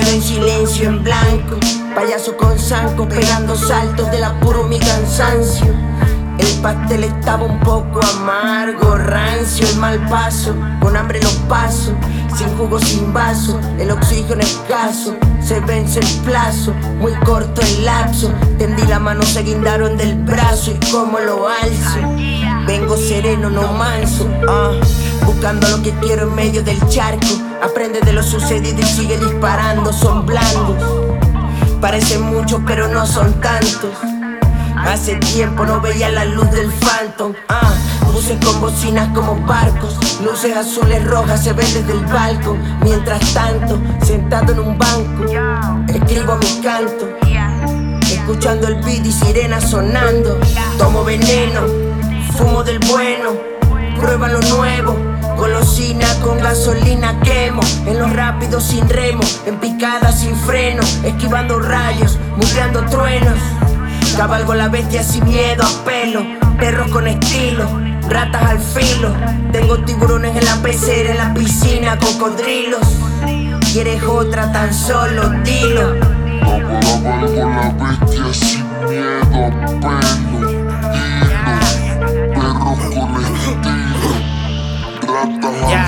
quedo en silencio, en blanco. Payaso con zanco, pegando saltos del apuro mi cansancio. El pastel estaba un poco amargo, rancio, el mal paso. Con hambre los paso, sin jugo, sin vaso. El oxígeno escaso, se vence el plazo. Muy corto el lapso, tendí la mano, se guindaron del brazo. Y como lo alzo, vengo sereno, no manso. Buscando lo que quiero en medio del charco. Aprende de lo sucedido y sigue disparando. Son blandos, parecen muchos pero no son tantos. Hace tiempo no veía la luz del Phantom. Buses con bocinas como barcos, luces azules, rojas se ven desde el balcón. Mientras tanto, sentado en un banco, escribo mi canto, escuchando el beat y sirena sonando. Tomo veneno, fumo del bueno, prueba lo nuevo. Golosina con gasolina quemo, en los rápidos sin remo, en picada sin freno, esquivando rayos, muteando truenos. Cabalgo la bestia sin miedo a pelo, perros con estilo, ratas al filo. Tengo tiburones en la pecera, en la piscina, cocodrilos. ¿Quieres otra? Tan solo dilo. Cabalgo la bestia sin miedo a pelo, perros con estilo, ratas al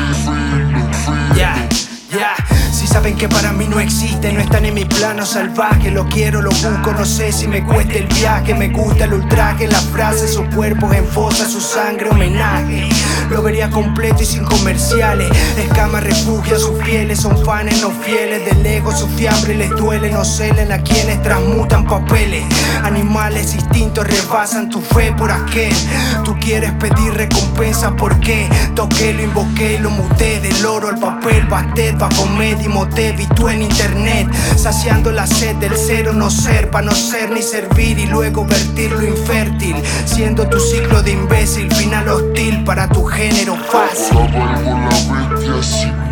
filo. Si saben que para mí no existe, no están en mi plano salvaje. Lo quiero, lo busco, no sé si me cuesta el viaje. Me gusta el ultraje, las frases, sus cuerpos en fosa, su sangre, homenaje. Lo vería completo y sin comerciales. Escama refugio a sus fieles, son fans no fieles. Del ego su fiambre les duele, no celen a quienes transmutan papeles. Animales instintos rebasan tu fe por aquel. Tú quieres pedir recompensa, ¿por qué? Toqué, lo invoqué y lo muté. Del oro al papel, bastet, bajo medio te vi tú en internet, saciando la sed del ser o no ser, pa' no ser ni servir y luego vertir lo infértil, siendo tu ciclo de imbécil, final hostil para tu género fácil. Cabalgo la bestia sin